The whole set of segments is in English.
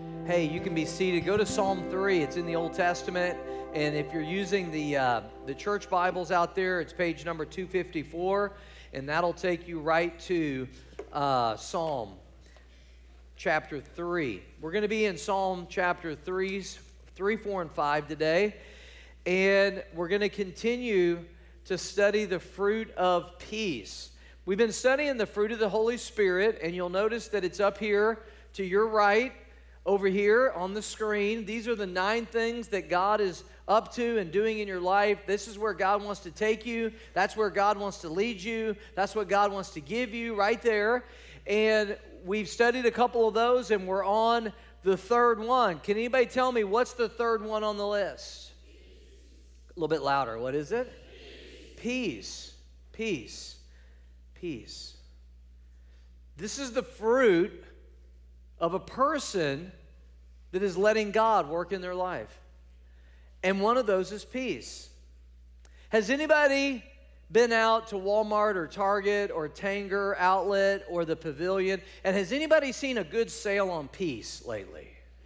Hey, you can be seated. Go to Psalm 3. It's in the Old Testament. And if you're using the church Bibles out there, it's page number 254. And that'll take you right to Psalm chapter 3. We're going to be in Psalm chapter 3, 4, and 5 today. And we're going to continue to study the fruit of peace. We've been studying the fruit of the Holy Spirit, and you'll notice that it's up here to your right, over here on the screen. These are the 9 things that God is up to and doing in your life. This is where God wants to take you. That's where God wants to lead you. That's what God wants to give you right there. And we've studied a couple of those, and we're on the third one. Can anybody tell me what's the third one on the list? A little bit louder. What is it? Peace. Peace. Peace. This is the fruit of a person that is letting God work in their life. And one of those is peace. Has anybody been out to Walmart or Target or Tanger Outlet or the Pavilion, and has anybody seen a good sale on peace lately?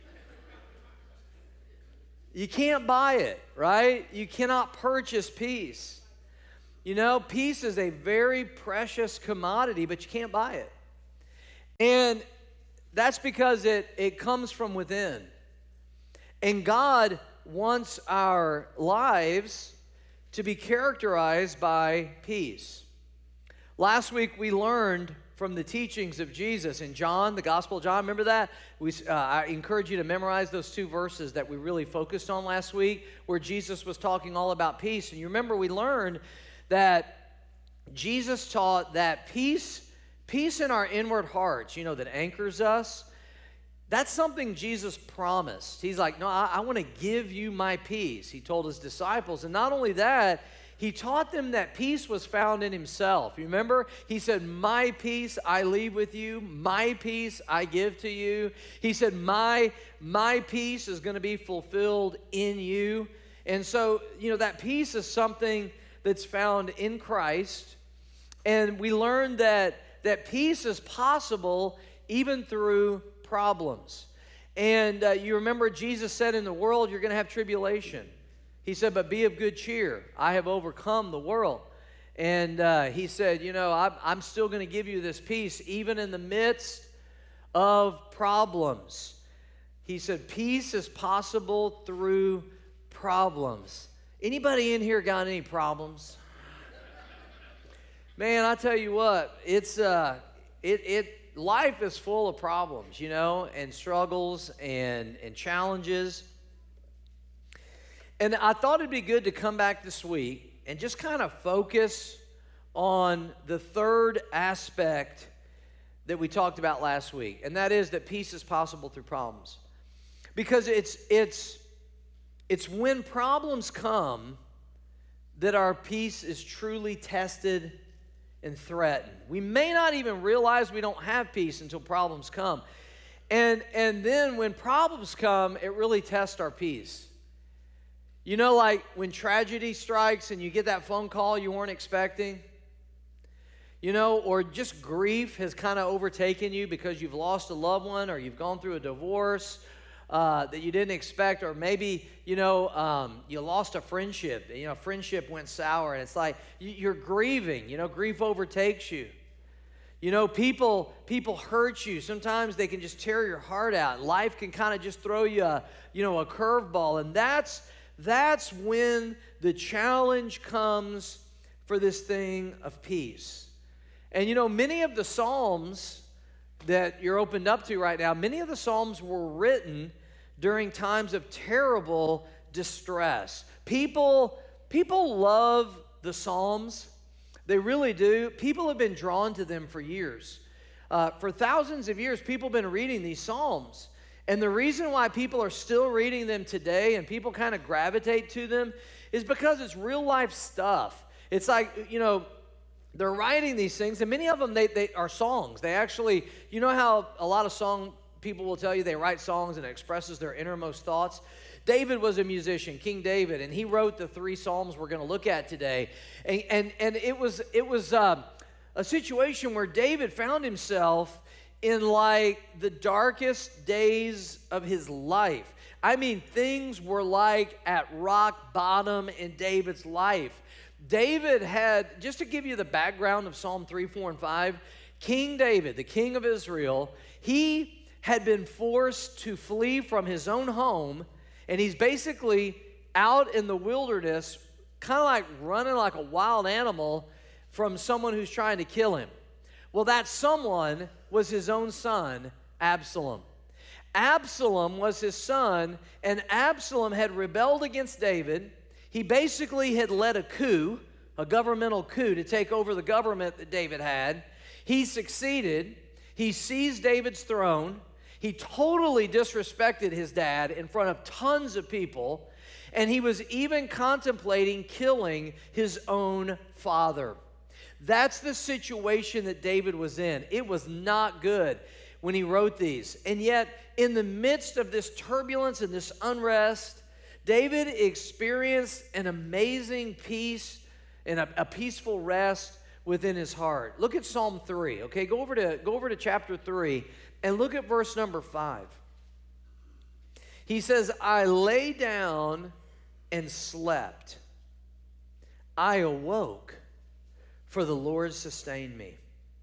You can't buy it, right? You cannot purchase peace. You know, peace is a very precious commodity, but you can't buy it. And that's because it comes from within. And God wants our lives to be characterized by peace. Last week we learned from the teachings of Jesus in John, the Gospel of John. Remember that? I encourage you to memorize those 2 verses that we really focused on last week, where Jesus was talking all about peace. And you remember we learned that Jesus taught that peace in our inward hearts, you know, that anchors us, that's something Jesus promised. He's like, no, I want to give you my peace, he told his disciples. And not only that, he taught them that peace was found in himself. You remember? He said, my peace I leave with you. My peace I give to you. He said, my peace is going to be fulfilled in you. And so, you know, that peace is something that's found in Christ. And we learned that peace is possible even through problems. And you remember Jesus said in the world you're going to have tribulation. He said, but be of good cheer. I have overcome the world. And he said, you know, I'm still going to give you this peace even in the midst of problems. He said, peace is possible through problems. Anybody in here got any problems? Man, I tell you what, it's life is full of problems, you know, and struggles and challenges. And I thought it'd be good to come back this week and just kind of focus on the third aspect that we talked about last week, and that is that peace is possible through problems. Because it's when problems come that our peace is truly tested and threatened. We may not even realize we don't have peace until problems come. And then when problems come, it really tests our peace. You know, like when tragedy strikes and you get that phone call you weren't expecting, you know, or just grief has kind of overtaken you because you've lost a loved one or you've gone through a divorce that you didn't expect, or maybe, you know, you lost a friendship. You know, friendship went sour, and it's like you're grieving. You know, grief overtakes you. You know, people hurt you. Sometimes they can just tear your heart out. Life can kind of just throw you a curveball, and that's when the challenge comes for this thing of peace. And you know, many of the Psalms that you're opened up to right now, many of the Psalms were written during times of terrible distress. People love the Psalms. They really do. People have been drawn to them for years. For thousands of years, people have been reading these Psalms. And the reason why people are still reading them today and people kind of gravitate to them is because it's real life stuff. It's like, you know, they're writing these things, and many of them, they are songs. They actually, you know how a lot of song people will tell you they write songs and it expresses their innermost thoughts? David was a musician, King David, and he wrote the 3 Psalms we're going to look at today. And it was a situation where David found himself in like the darkest days of his life. I mean, things were like at rock bottom in David's life. David had, just to give you the background of Psalm 3, 4, and 5, King David, the king of Israel, he had been forced to flee from his own home, and he's basically out in the wilderness, kind of like running like a wild animal from someone who's trying to kill him. Well, that someone was his own son, Absalom. Absalom was his son, and Absalom had rebelled against David. He basically had led a coup, a governmental coup, to take over the government that David had. He succeeded. He seized David's throne. He totally disrespected his dad in front of tons of people, and he was even contemplating killing his own father. That's the situation that David was in. It was not good when he wrote these. And yet, in the midst of this turbulence and this unrest, David experienced an amazing peace and a peaceful rest within his heart. Look at Psalm 3, okay? Go over to chapter 3 and look at verse number 5. He says, I lay down and slept. I awoke, for the Lord sustained me.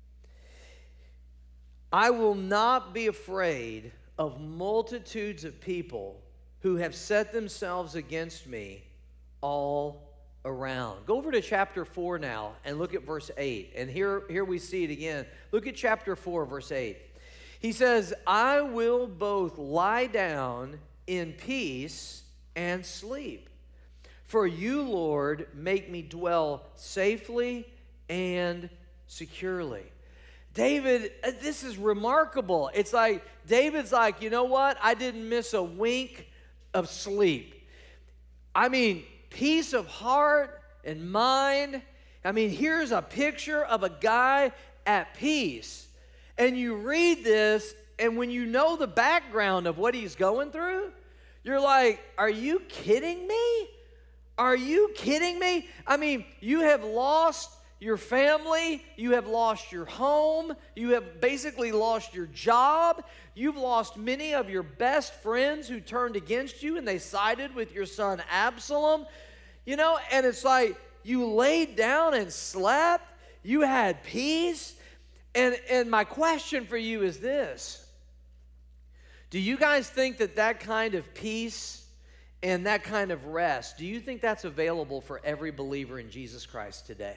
I will not be afraid of multitudes of people who have set themselves against me all around. Go over to chapter 4 now and look at verse 8. And here we see it again. Look at chapter 4, verse 8. He says, I will both lie down in peace and sleep. For you, Lord, make me dwell safely and securely. David, this is remarkable. It's like, David's like, you know what? I didn't miss a wink of sleep. I mean, peace of heart and mind. I mean, here's a picture of a guy at peace. And you read this, and when you know the background of what he's going through, you're like, are you kidding me? Are you kidding me? I mean, you have lost your family, you have lost your home, you have basically lost your job, you've lost many of your best friends who turned against you and they sided with your son Absalom, you know, and it's like you laid down and slept, you had peace, and my question for you is this: do you guys think that kind of peace and that kind of rest, do you think that's available for every believer in Jesus Christ today?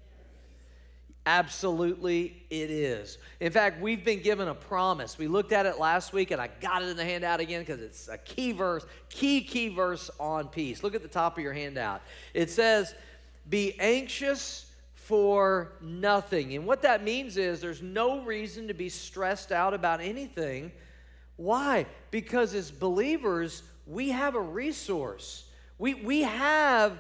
Absolutely, it is. In fact, we've been given a promise. We looked at it last week, and I got it in the handout again because it's a key verse, key verse on peace. Look at the top of your handout. It says, be anxious for nothing. And what that means is there's no reason to be stressed out about anything. Why? Because as believers, we have a resource. We have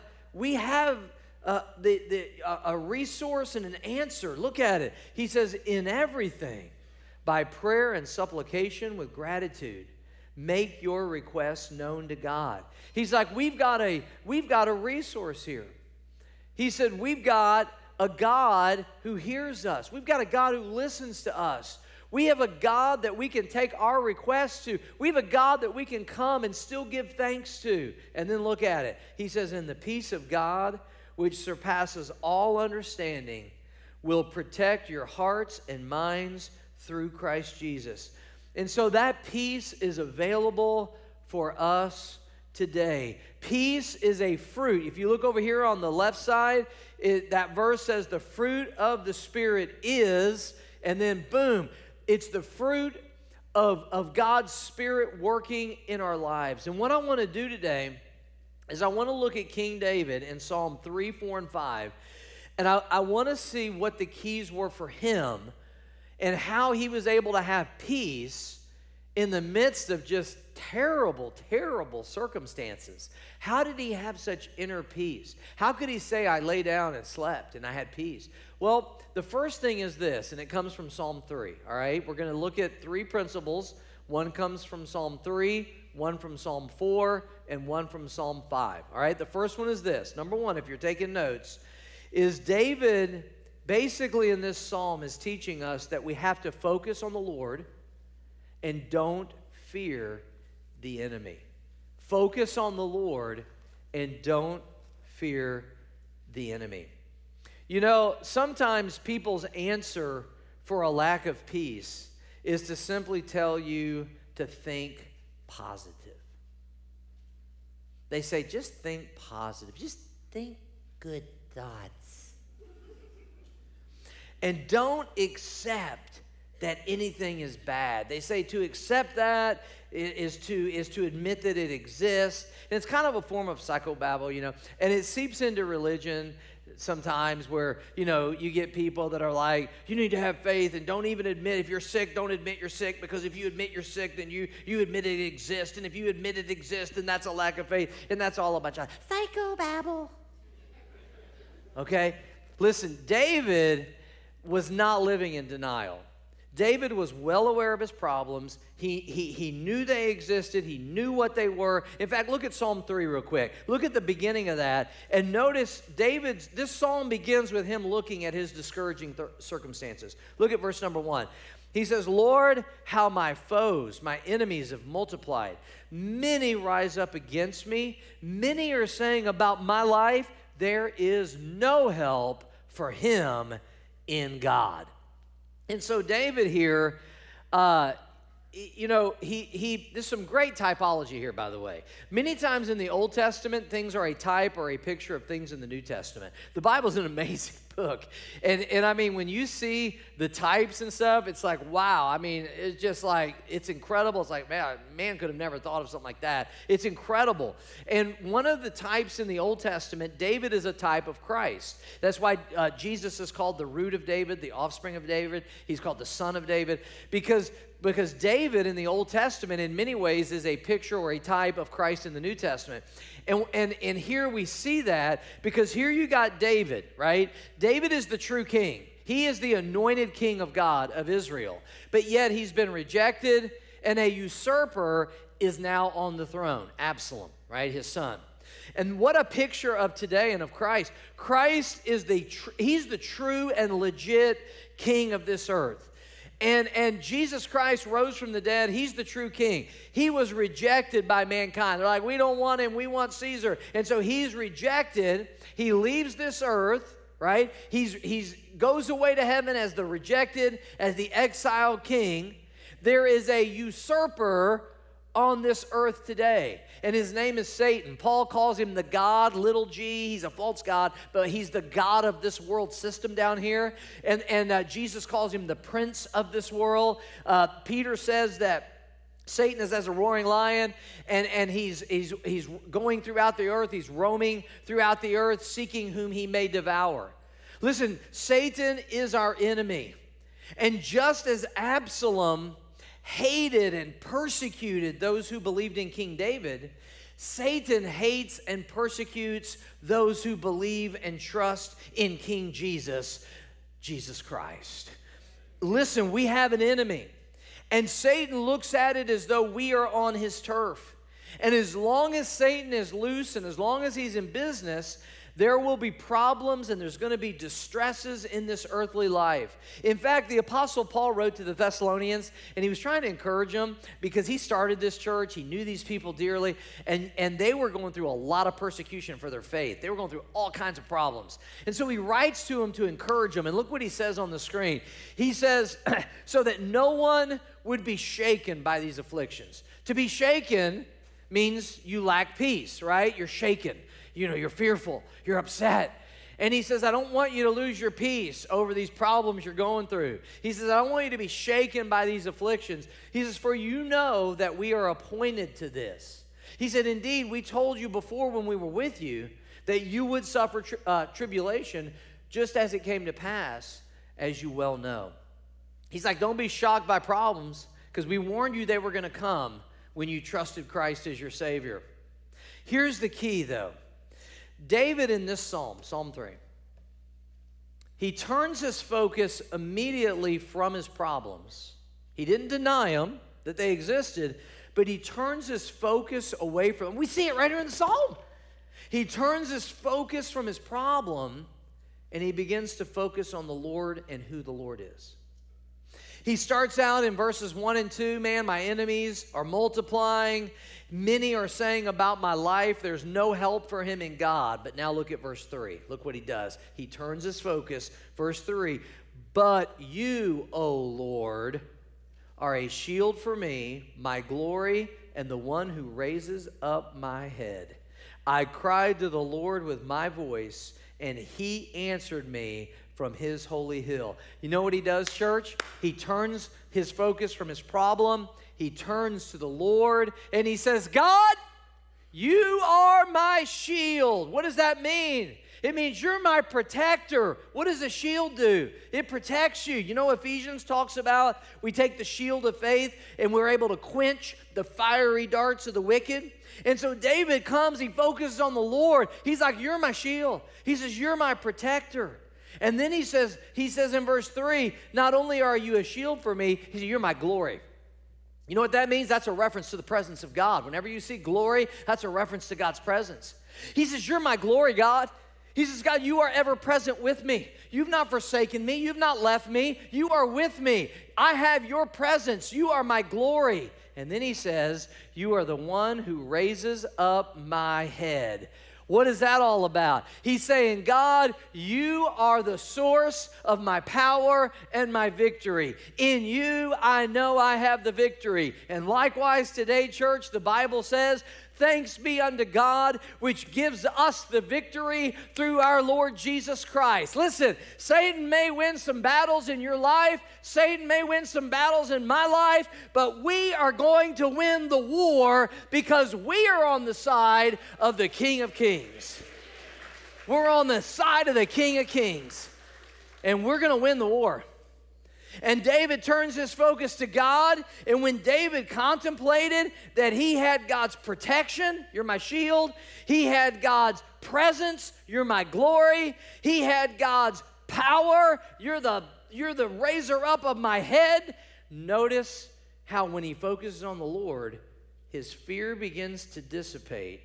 a resource and an answer. Look at it. He says, in everything, by prayer and supplication with gratitude, make your requests known to God. He's like, we've got a resource here. He said, we've got a God who hears us. We've got a God who listens to us. We have a God that we can take our requests to. We have a God that we can come and still give thanks to. And then look at it. He says, and the peace of God, which surpasses all understanding, will protect your hearts and minds through Christ Jesus. And so that peace is available for us today. Peace is a fruit. If you look over here on the left side, that verse says the fruit of the Spirit is, and then boom, it's the fruit of God's Spirit working in our lives. And what I want to do today is I want to look at King David in Psalm 3, 4, and 5, and I want to see what the keys were for him and how he was able to have peace in the midst of just terrible, terrible circumstances. How did he have such inner peace? How could he say, I lay down and slept and I had peace? Well, the first thing is this, and it comes from Psalm 3, all right? We're going to look at three principles. One comes from Psalm 3, one from Psalm 4, and one from Psalm 5, all right? The first one is this. Number one, if you're taking notes, is David basically in this psalm is teaching us that we have to focus on the Lord and don't fear the enemy. Focus on the Lord and don't fear the enemy. You know, sometimes people's answer for a lack of peace is to simply tell you to think positive. They say, just think positive. Just think good thoughts. And don't accept that anything is bad. They say to accept that is to admit that it exists. And it's kind of a form of psychobabble, you know. And it seeps into religion sometimes where, you know, you get people that are like, you need to have faith and don't even admit if you're sick, don't admit you're sick, because if you admit you're sick, then you admit it exists. And if you admit it exists, then that's a lack of faith. And that's all a bunch of psychobabble. Okay? Listen, David was not living in denial. David was well aware of his problems. He knew they existed. He knew what they were. In fact, look at Psalm 3 real quick. Look at the beginning of that. And notice this psalm begins with him looking at his discouraging circumstances. Look at verse number 1. He says, Lord, how my foes, my enemies have multiplied. Many rise up against me. Many are saying about my life, there is no help for him in God. And so David here, you know, there's some great typology here, by the way. Many times in the Old Testament, things are a type or a picture of things in the New Testament. The Bible's an amazing book. And I mean, when you see the types and stuff, it's like, wow. I mean, it's just like, it's incredible. It's like, man could have never thought of something like that. It's incredible. And one of the types in the Old Testament, David is a type of Christ. That's why Jesus is called the root of David, the offspring of David. He's called the son of David, because David in the Old Testament in many ways is a picture or a type of Christ in the New Testament. And here we see that because here you got David, right? David is the true king. He is the anointed king of God of Israel. But yet he's been rejected, and a usurper is now on the throne, Absalom, right, his son. And what a picture of today and of Christ. Christ is he's the true and legit king of this earth. And Jesus Christ rose from the dead. He's the true king. He was rejected by mankind. They're like, we don't want him. We want Caesar. And so he's rejected. He leaves this earth, right? He's goes away to heaven as the rejected, as the exiled king. There is a usurper on this earth today, and his name is Satan. Paul calls him the God, little g. He's a false god, but he's the god of this world system down here. And Jesus calls him the prince of this world. Peter says that Satan is as a roaring lion, and he's going throughout the earth. He's roaming throughout the earth, seeking whom he may devour. Listen, Satan is our enemy. And just as Absalom hated and persecuted those who believed in King David, Satan hates and persecutes those who believe and trust in King Jesus Christ. Listen, we have an enemy, and Satan looks at it as though we are on his turf. And as long as Satan is loose and as long as he's in business, there will be problems and there's going to be distresses in this earthly life. In fact, the Apostle Paul wrote to the Thessalonians, and he was trying to encourage them because he started this church. He knew these people dearly, and they were going through a lot of persecution for their faith. They were going through all kinds of problems. And so he writes to them to encourage them, and look what he says on the screen. He says, so that no one would be shaken by these afflictions. To be shaken means you lack peace, right? You're shaken. You know, you're fearful, you're upset. And he says, I don't want you to lose your peace over these problems you're going through. He says, I don't want you to be shaken by these afflictions. He says, for you know that we are appointed to this. He said, indeed, we told you before when we were with you that you would suffer tribulation just as it came to pass, as you well know. He's like, don't be shocked by problems because we warned you they were going to come when you trusted Christ as your Savior. Here's the key, though. David in this psalm, Psalm 3, he turns his focus immediately from his problems. He didn't deny them, that they existed, but he turns his focus away from them. We see it right here in the psalm. He turns his focus from his problem and he begins to focus on the Lord and who the Lord is. He starts out in verses 1 and 2, man, my enemies are multiplying. Many are saying about my life, there's no help for him in God. But now look at verse 3. Look what he does. He turns his focus. Verse 3, but you, O Lord, are a shield for me, my glory, and the one who raises up my head. I cried to the Lord with my voice, and he answered me from his holy hill. You know what he does, church? He turns his focus from his problem. He turns to the Lord, and he says, God, you are my shield. What does that mean? It means you're my protector. What does a shield do? It protects you. You know, Ephesians talks about we take the shield of faith and we're able to quench the fiery darts of the wicked. And so David comes, he focuses on the Lord. He's like, you're my shield. He says, you're my protector. And then he says in verse 3, not only are you a shield for me, he says, you're my glory. You know what that means? That's a reference to the presence of God. Whenever you see glory, that's a reference to God's presence. He says, you're my glory, God. He says, God, you are ever present with me. You've not forsaken me. You've not left me. You are with me. I have your presence. You are my glory. And then he says, you are the one who raises up my head. What is that all about? He's saying, God, you are the source of my power and my victory. In you, I know I have the victory. And likewise today, church, the Bible says, thanks be unto God, which gives us the victory through our Lord Jesus Christ. Listen, Satan may win some battles in your life. Satan may win some battles in my life, but we are going to win the war because we are on the side of the King of Kings. We're on the side of the King of Kings, and we're going to win the war. And David turns his focus to God, and when David contemplated that he had God's protection, you're my shield, he had God's presence, you're my glory, he had God's power, you're the raiser up of my head. Notice how when he focuses on the Lord, his fear begins to dissipate,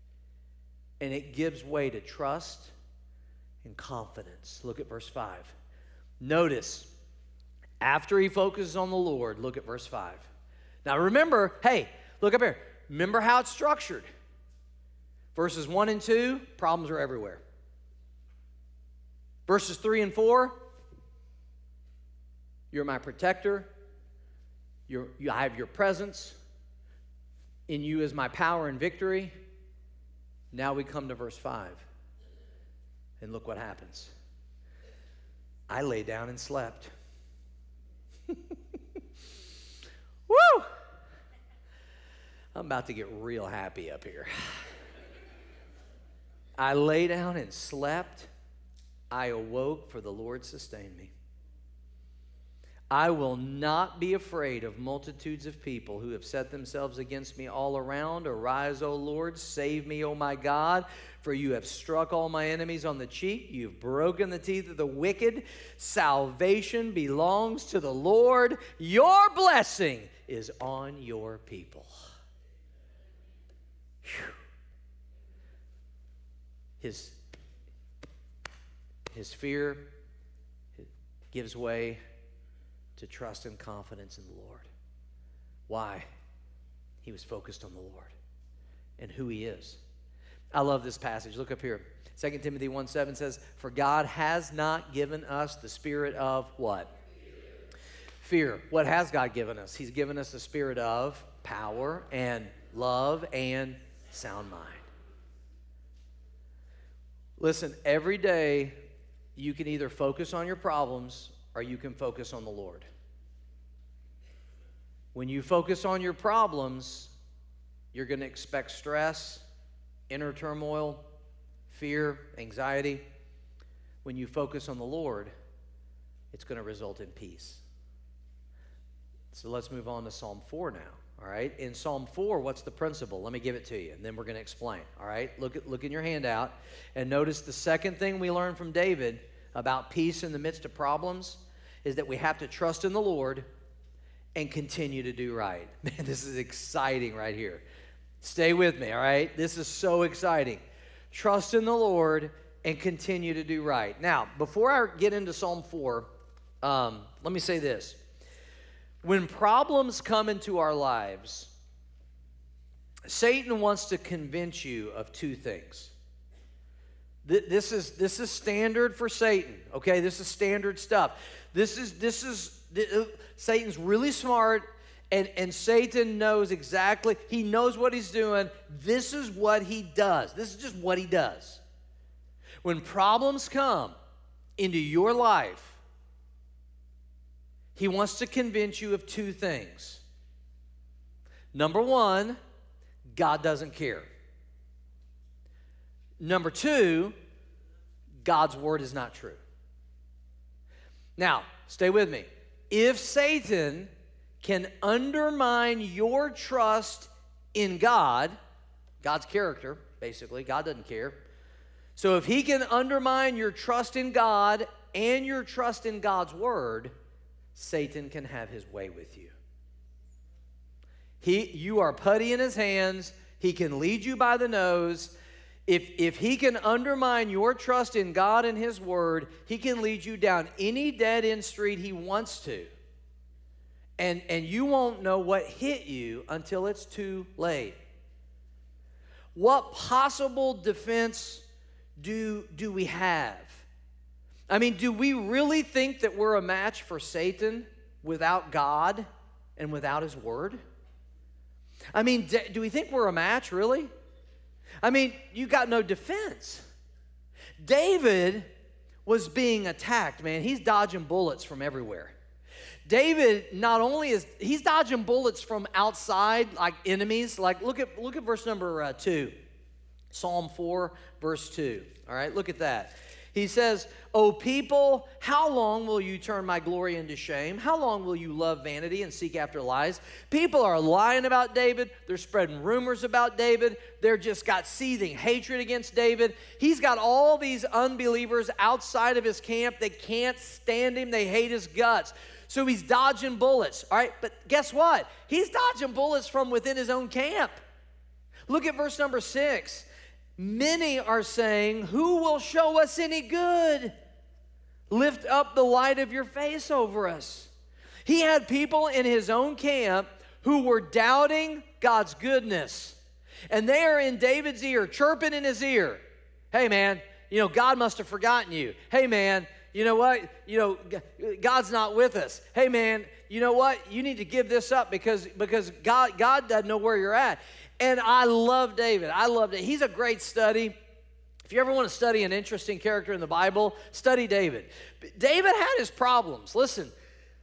and it gives way to trust and confidence. Look at verse 5. Notice, after he focuses on the Lord, look at verse 5. Now remember, hey, look up here. Remember how it's structured. Verses 1 and 2, problems are everywhere. Verses 3 and 4, you're my protector. I have your presence. In you is my power and victory. Now we come to verse 5. And look what happens. I lay down and slept. Woo! I'm about to get real happy up here. I lay down and slept. I awoke, for the Lord sustained me. I will not be afraid of multitudes of people who have set themselves against me all around. Arise, O Lord, save me, O my God, for you have struck all my enemies on the cheek. You've broken the teeth of the wicked. Salvation belongs to the Lord. Your blessing is on your people. Whew. His fear gives way to trust and confidence in the Lord. Why? He was focused on the Lord and who he is. I love this passage. Look up here. 2 Timothy 1:7 says, for God has not given us the spirit of what? Fear. What has God given us? He's given us the spirit of power and love and sound mind. Listen, every day you can either focus on your problems or you can focus on the Lord. When you focus on your problems, you're going to expect stress, inner turmoil, fear, anxiety. When you focus on the Lord, it's going to result in peace. So let's move on to Psalm 4 now, all right? In Psalm 4, what's the principle? Let me give it to you, and then we're going to explain, all right? Look in your handout, and notice the second thing we learned from David about peace in the midst of problems is that we have to trust in the Lord and continue to do right. Man, this is exciting right here. Stay with me, all right? This is so exciting. Trust in the Lord and continue to do right. Now, before I get into Psalm 4, let me say this. When problems come into our lives, Satan wants to convince you of two things. This is standard for Satan, okay? This is standard stuff. Satan's really smart, and Satan knows exactly, he knows what he's doing. This is what he does. This is just what he does. When problems come into your life, he wants to convince you of two things. Number one, God doesn't care. Number two, God's word is not true. Now, stay with me. If Satan can undermine your trust in God, God's character, basically, God doesn't care. So if he can undermine your trust in God and your trust in God's word, Satan can have his way with you. You are putty in his hands. He can lead you by the nose. If he can undermine your trust in God and his word, he can lead you down any dead-end street he wants to. And you won't know what hit you until it's too late. What possible defense do we have? I mean, do we really think that we're a match for Satan without God and without his word? I mean, do we think we're a match, really? I mean, you got no defense. David was being attacked, man. He's dodging bullets from everywhere. David not only he's dodging bullets from outside, like enemies. Like, look at verse number 2. Psalm 4, verse 2. All right, look at that. He says, "O people, how long will you turn my glory into shame? How long will you love vanity and seek after lies?" People are lying about David. They're spreading rumors about David. They're just got seething hatred against David. He's got all these unbelievers outside of his camp. They can't stand him. They hate his guts. So he's dodging bullets, all right? But guess what? He's dodging bullets from within his own camp. Look at verse number 6. Many are saying, "Who will show us any good? Lift up the light of your face over us." He had people in his own camp who were doubting God's goodness. And they are in David's ear, chirping in his ear. "Hey, man, God must have forgotten you. Hey, man, you know what? God's not with us. Hey, man, you know what? You need to give this up because God doesn't know where you're at." And I love David. I love David. He's a great study. If you ever want to study an interesting character in the Bible, study David. David had his problems. Listen,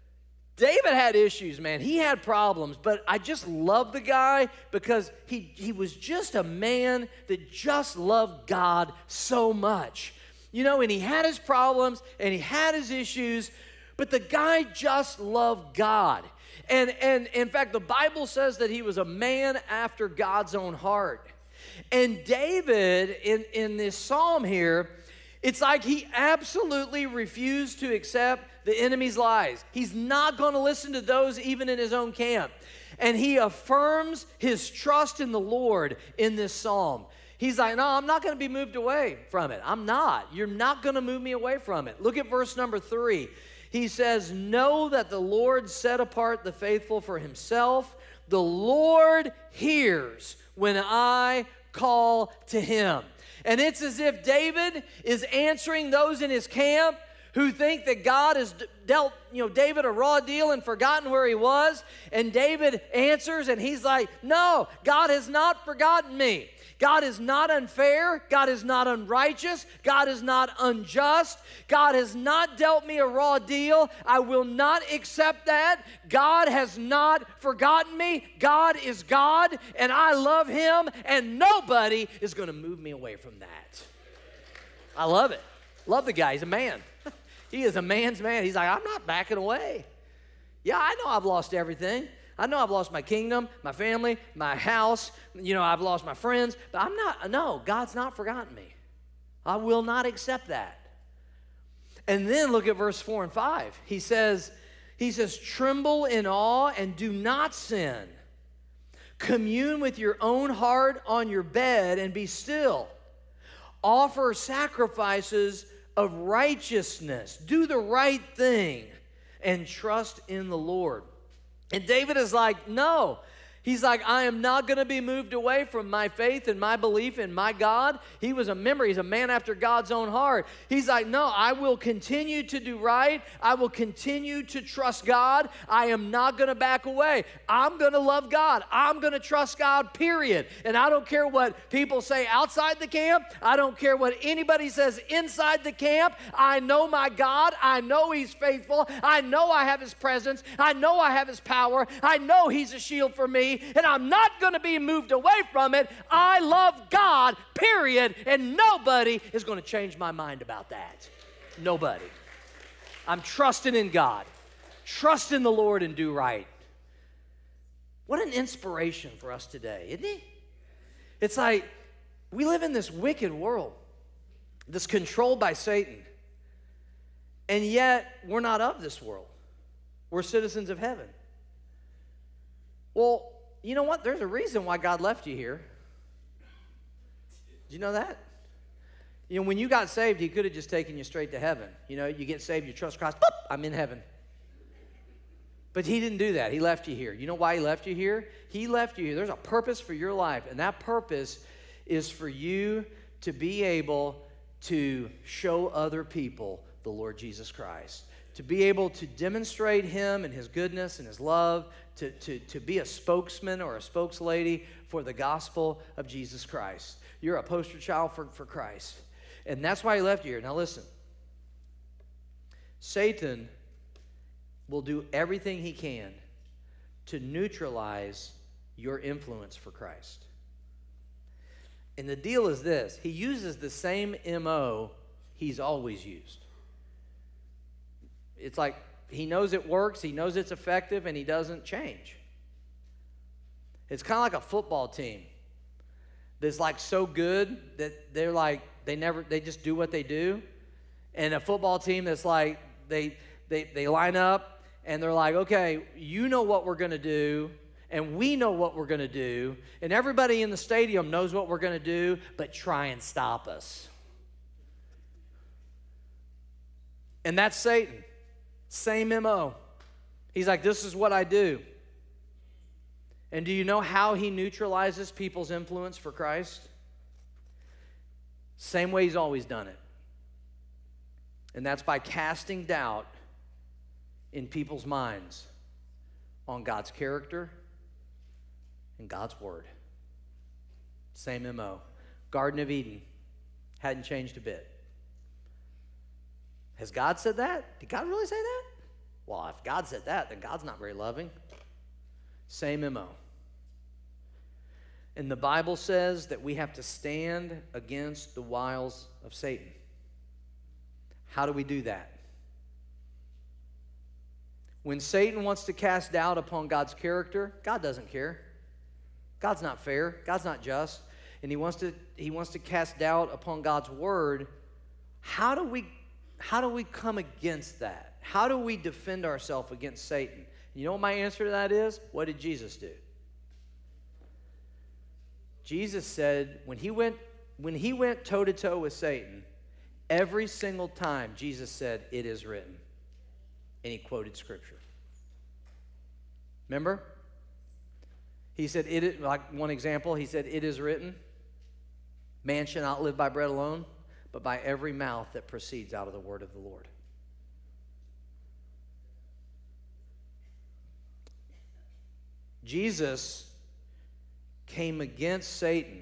David had issues, man. He had problems, but I just love the guy because he was just a man that just loved God so much. And he had his problems and he had his issues, but the guy just loved God. And in fact, the Bible says that he was a man after God's own heart. And David, in this psalm here, it's like he absolutely refused to accept the enemy's lies. He's not going to listen to those even in his own camp. And he affirms his trust in the Lord in this psalm. He's like, "No, I'm not going to be moved away from it. I'm not. You're not going to move me away from it." Look at verse number 3. He says, "Know that the Lord set apart the faithful for himself. The Lord hears when I call to him." And it's as if David is answering those in his camp who think that God has dealt, David a raw deal and forgotten where he was. And David answers and he's like, "No, God has not forgotten me. God is not unfair. God is not unrighteous. God is not unjust. God has not dealt me a raw deal. I will not accept that. God has not forgotten me. God is God, and I love him, and nobody is going to move me away from that." I love it. Love the guy. He's a man. He is a man's man. He's like, "I'm not backing away. Yeah, I know I've lost everything. I know I've lost my kingdom, my family, my house. I've lost my friends. But no, God's not forgotten me. I will not accept that." And then look at verse 4 and 5. He says, "Tremble in awe and do not sin. Commune with your own heart on your bed and be still. offer sacrifices of righteousness, do the right thing, and trust in the Lord. And David is like, no. He's like, I am not going to be moved away from my faith and my belief in my God. He was a member. He's a man after God's own heart. He's like, no, I will continue to do right. I will continue to trust God. I am not going to back away. I'm going to love God. I'm going to trust God, period. And I don't care what people say outside the camp. I don't care what anybody says inside the camp. I know my God. I know He's faithful. I know I have His presence. I know I have His power. I know He's a shield for me. And I'm not going to be moved away from it. I love God, period, and nobody is going to change my mind about that. Nobody. I'm trusting in God. Trust in the Lord and do right. What an inspiration for us today, isn't it? It's like we live in this wicked world that's controlled by Satan, and yet we're not of this world. We're citizens of heaven. Well, you know what? There's a reason why God left you here. Did you know that? You know, when you got saved, He could have just taken you straight to heaven. You know, you get saved, you trust Christ, boop, I'm in heaven. But He didn't do that. He left you here. You know why He left you here? He left you here. There's a purpose for your life, and that purpose is for you to be able to show other people the Lord Jesus Christ, to be able to demonstrate Him and His goodness and His love, to be a spokesman or a spokeslady for the gospel of Jesus Christ. You're a poster child for Christ. And that's why He left you here. Now listen, Satan will do everything he can to neutralize your influence for Christ. And the deal is this: he uses the same MO he's always used. It's like he knows it works, he knows it's effective, and he doesn't change. It's kind of like a football team that's like so good that they're like, they just do what they do. And a football team that's like, they line up and they're like, okay, you know what we're going to do, and we know what we're going to do, and everybody in the stadium knows what we're going to do, but try and stop us. And that's Satan. Same MO. He's like, this is what I do. And do you know how he neutralizes people's influence for Christ? Same way he's always done it. And that's by casting doubt in people's minds on God's character and God's word. Same MO. Garden of Eden hadn't changed a bit. Has God said that? Did God really say that? Well, if God said that, then God's not very loving. Same MO. And the Bible says that we have to stand against the wiles of Satan. How do we do that? When Satan wants to cast doubt upon God's character, God doesn't care. God's not fair. God's not just. And he wants to cast doubt upon God's word. How do we come against that? How do we defend ourselves against Satan? You know what my answer to that is? What did Jesus do? Jesus said when he went toe-to-toe with Satan, every single time Jesus said, "It is written." And he quoted Scripture. Remember? He said, like one example, he said, "It is written, man shall not live by bread alone, but by every mouth that proceeds out of the word of the Lord." Jesus came against Satan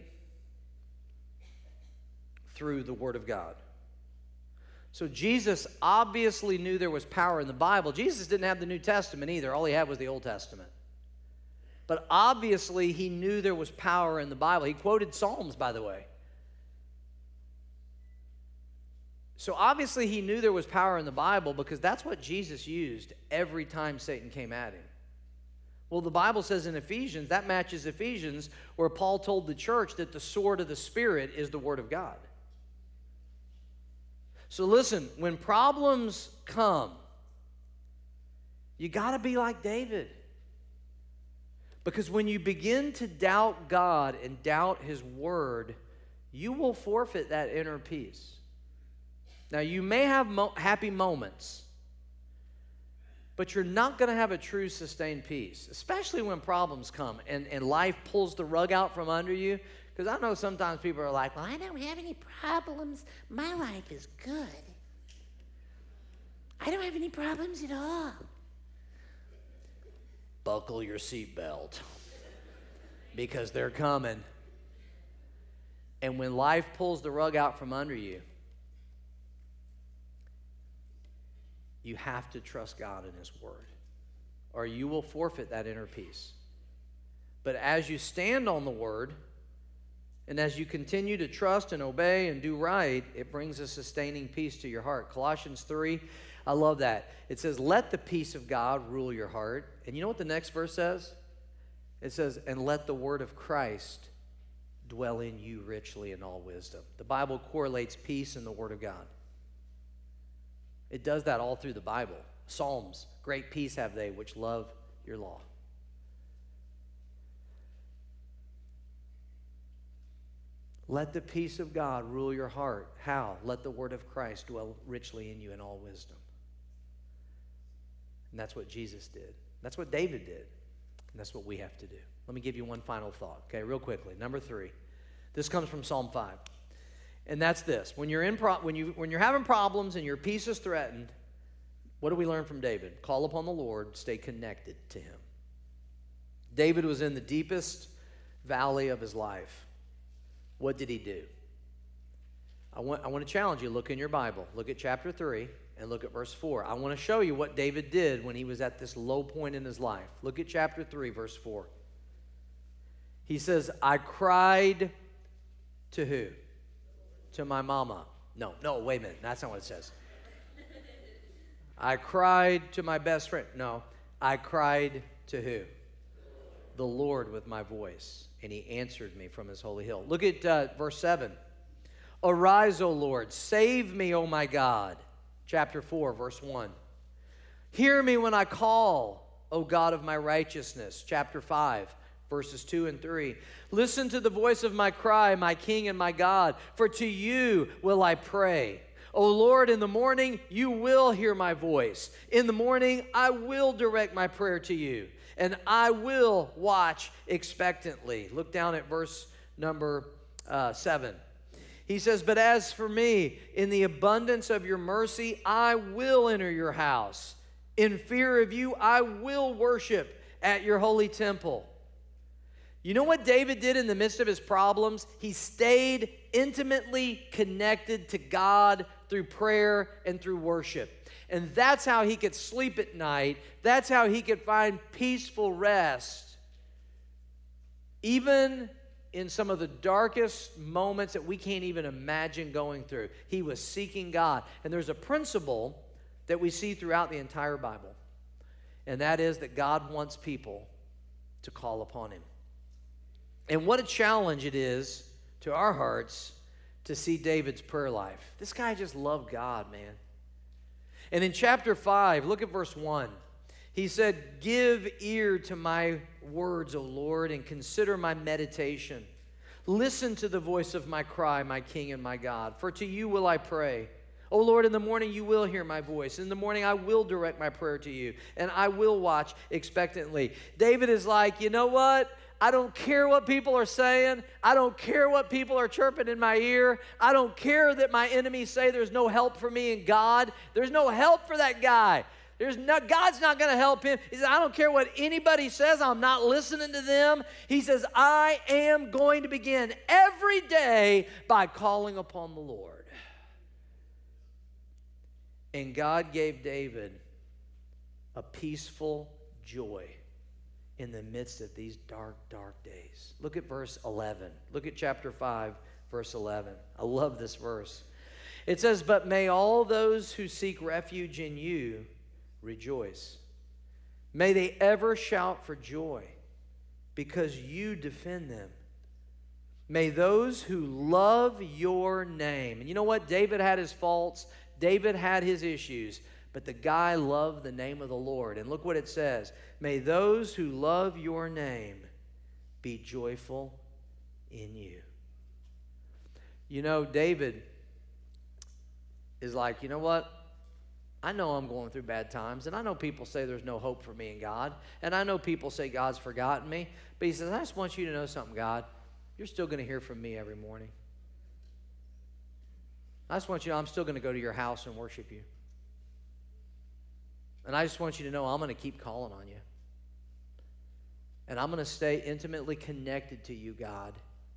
through the word of God. So Jesus obviously knew there was power in the Bible. Jesus didn't have the New Testament either. All he had was the Old Testament. But obviously he knew there was power in the Bible. He quoted Psalms, by the way. So obviously he knew there was power in the Bible because that's what Jesus used every time Satan came at him. Well, the Bible says in Ephesians, that matches Ephesians, where Paul told the church that the sword of the Spirit is the Word of God. So listen, when problems come, you got to be like David. Because when you begin to doubt God and doubt His Word, you will forfeit that inner peace. Now, you may have happy moments, but you're not going to have a true sustained peace, especially when problems come and life pulls the rug out from under you. Because I know sometimes people are like, well, I don't have any problems. My life is good. I don't have any problems at all. Buckle your seatbelt because they're coming. And when life pulls the rug out from under you, you have to trust God in His Word, or you will forfeit that inner peace. But as you stand on the Word, and as you continue to trust and obey and do right, it brings a sustaining peace to your heart. Colossians 3, I love that. It says, let the peace of God rule your heart. And you know what the next verse says? It says, and let the word of Christ dwell in you richly in all wisdom. The Bible correlates peace and the Word of God. It does that all through the Bible. Psalms, great peace have they which love your law. Let the peace of God rule your heart. How? Let the word of Christ dwell richly in you in all wisdom. And that's what Jesus did. That's what David did. And that's what we have to do. Let me give you one final thought, okay, real quickly. Number 3. This comes from Psalm 5. And that's this. When you're having problems and your peace is threatened, what do we learn from David? Call upon the Lord, stay connected to Him. David was in the deepest valley of his life. What did he do? I want to challenge you. Look in your Bible. Look at chapter 3 and look at verse 4. I want to show you what David did when he was at this low point in his life. Look at chapter 3, verse 4. He says, I cried to who? To my mama. No, wait a minute. That's not what it says. I cried to my best friend. No, I cried to who? The Lord with my voice, and He answered me from His holy hill. Look at verse 7. Arise, O Lord, save me, O my God. Chapter 4, verse 1. Hear me when I call, O God of my righteousness. Chapter 5, verses 2 and 3. Listen to the voice of my cry, my King and my God, for to you will I pray. O Lord, in the morning you will hear my voice. In the morning I will direct my prayer to you, and I will watch expectantly. Look down at verse number 7. He says, but as for me, in the abundance of your mercy, I will enter your house. In fear of you, I will worship at your holy temple. You know what David did in the midst of his problems? He stayed intimately connected to God through prayer and through worship. And that's how he could sleep at night. That's how he could find peaceful rest. Even in some of the darkest moments that we can't even imagine going through, he was seeking God. And there's a principle that we see throughout the entire Bible. And that is that God wants people to call upon Him. And what a challenge it is to our hearts to see David's prayer life. This guy just loved God, man. And in chapter 5, look at verse 1. He said, give ear to my words, O Lord, and consider my meditation. Listen to the voice of my cry, my King and my God, for to you will I pray. O Lord, in the morning you will hear my voice. In the morning I will direct my prayer to you, and I will watch expectantly. David is like, you know what? I don't care what people are saying. I don't care what people are chirping in my ear. I don't care that my enemies say there's no help for me in God. There's no help for that guy. God's not going to help him. He says, I don't care what anybody says. I'm not listening to them. He says, I am going to begin every day by calling upon the Lord. And God gave David a peaceful joy in the midst of these dark, dark days. Look at verse 11. Look at chapter 5, verse 11. I love this verse. It says, but may all those who seek refuge in you rejoice. May they ever shout for joy because you defend them. May those who love your name. And you know what? David had his faults. David had his issues. But the guy loved the name of the Lord. And look what it says. May those who love your name be joyful in you. You know, David is like, you know what? I know I'm going through bad times, and I know people say there's no hope for me in God, and I know people say God's forgotten me, but he says, I just want you to know something, God. You're still going to hear from me every morning. I just want you to know I'm still going to go to your house and worship you. And I just want you to know I'm going to keep calling on you. And I'm going to stay intimately connected to you, God,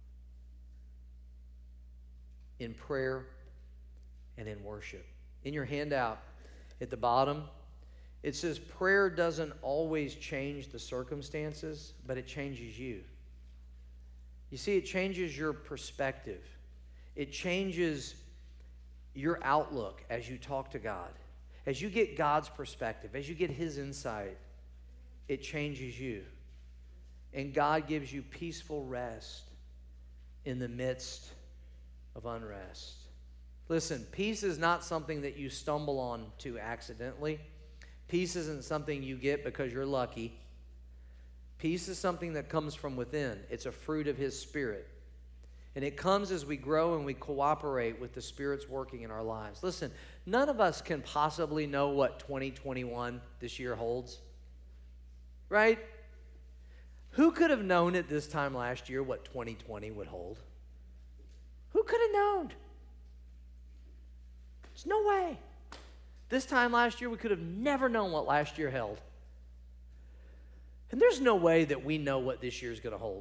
in prayer and in worship. In your handout at the bottom, it says prayer doesn't always change the circumstances, but it changes you. You see, it changes your perspective. It changes your outlook as you talk to God. As you get God's perspective, as you get his insight, it changes you. And God gives you peaceful rest in the midst of unrest. Listen, peace is not something that you stumble on to accidentally. Peace isn't something you get because you're lucky. Peace is something that comes from within. It's a fruit of his Spirit. And it comes as we grow and we cooperate with the Spirit's working in our lives. Listen, none of us can possibly know what 2021 this year holds. Right? Who could have known at this time last year what 2020 would hold? Who could have known? There's no way. This time last year, we could have never known what last year held. And there's no way that we know what this year's going to hold.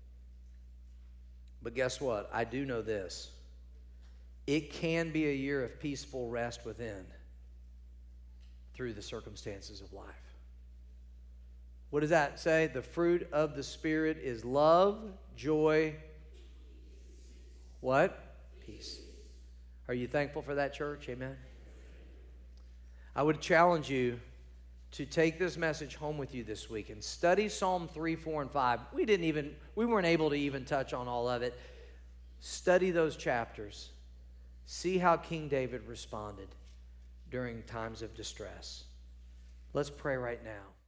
But guess what? I do know this. It can be a year of peaceful rest within through the circumstances of life. What does that say? The fruit of the Spirit is love, joy, what? Peace. Are you thankful for that, church? Amen. I would challenge you to take this message home with you this week and study Psalm 3, 4, and 5. We weren't able to even touch on all of it. Study those chapters. See how King David responded during times of distress. Let's pray right now.